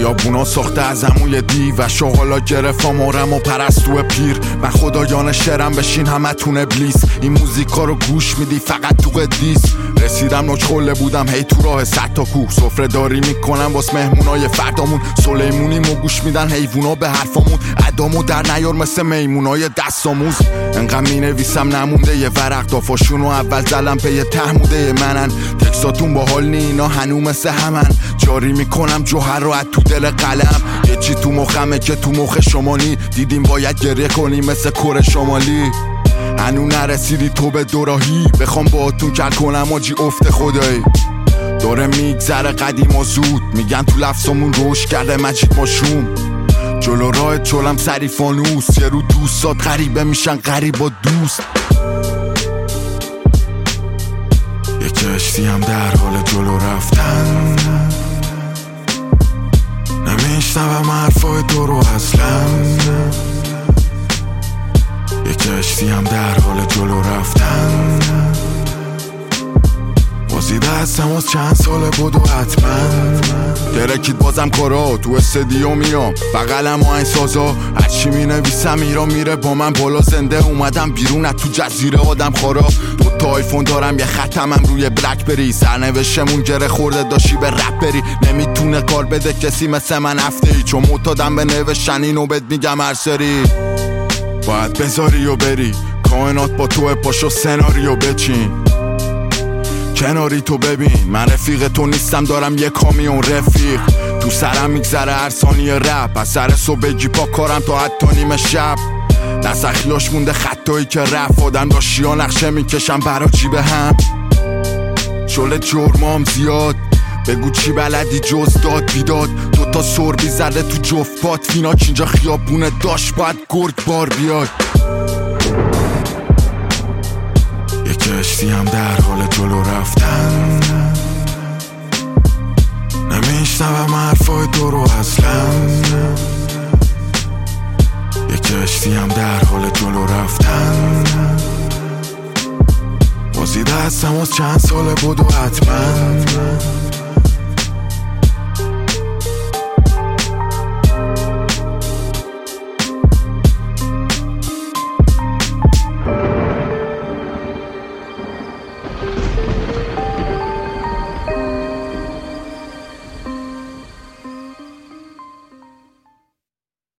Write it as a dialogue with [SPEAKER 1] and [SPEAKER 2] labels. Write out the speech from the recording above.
[SPEAKER 1] خیابونا ساخته از عموی دیو و شغالا گرفت آمارم و پرستو پیر. من خدایان شعرم بشین همتون ابلیس. این موزیکا رو گوش میدی فقط تو قدیس. رسیدم نوچ خله بودم هی تو راه 100 تا کوه. سفره داری میکنم واس مهمونای فردامون. سلیمونی مو گوش میدن حیوونا به حرفامون. ادامو در نیار مثل میمونای دستاموز. انقدر مینویسم نمونده یه ورق دافاشونو اول زلم پی تحموده منن. تکساتون باحال نی اینا هنو مثل همن. جاری میکنم جوهر رو از تو دل قلم. یه چی تو مخمه که تو مخ شما نی. دیدیم باید گریه کنی مثل کره شمالی. هنو نرسیدی تو به دوراهی. بخوام باهاتون کل کنم آجی افت خدایی. داره میگذره قدیم و زود. میگن تو لفظمون روش کرده مجید ماشوم. جلو راه چولم سری فانوس. یه رو دوستات غریبه میشن غریب و دوست. یه کشتی هم در حال جلو رفتن. نمیشنوم حرفای تو رو اصلا. یه کشتی هم در حال جلو رفتن. بازیده هستم از چند ساله بودو حتما. درکید بازم کارا تو استدیو میام. بقلم و این سازا هرچی می نویسم ایران میره با من بالا. زنده اومدم بیرون تو جزیره آدم خارا. 2 آیفون دارم یه ختمم روی بلک بری. سرنوشتمون گره خورده داشی به رپ بری. نمیتونه کار بده کسی مثل من هفته ای. چون معتادم به نوشتن اینو بهت میگم هر سری. باید بذاری و بری کائنات با تو پاشو سناریو بچین. کناری تو ببین من رفیق تو نیستم دارم یه کامیون رفیق. تو سرم میگذره هر ثانیه رپ. از سر صبح بگی پا کارم تا حتی نیمه شب. دست اخیلاش مونده خطایی که رفت. آدم داشتی ها نقشه میکشم برا چی به هم. شل جرمام زیاد بگو چی بلدی جز داد بیداد. 2 تا سربی زده تو جفت پات. فیناک اینجا خیابونه داشت باید گرگ بار بیاد. یه کشتی هم در حال جلو رفتن. نمیشنوم حرفای تو رو اصلا. یه کشتی هم در حال جلو رفتن. بازیده هستم از چند ساله بودو حتما.